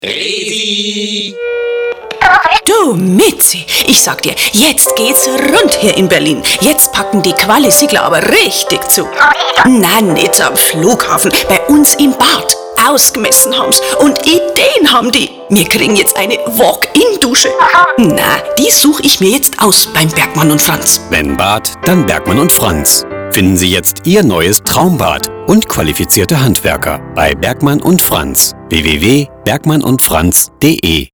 Resi! Du Mitzi, ich sag dir, jetzt geht's rund hier in Berlin. Jetzt packen die Quali-Siegler aber richtig zu. Na, nicht am Flughafen, bei uns im Bad. Ausgemessen haben's und Ideen haben die. Wir kriegen jetzt eine Walk-in-Dusche. Na, die suche ich mir jetzt aus beim Bergmann und Franz. Wenn Bad, dann Bergmann und Franz. Finden Sie jetzt Ihr neues Traumbad und qualifizierte Handwerker bei Bergmann und Franz. www.bergmannundfranz.de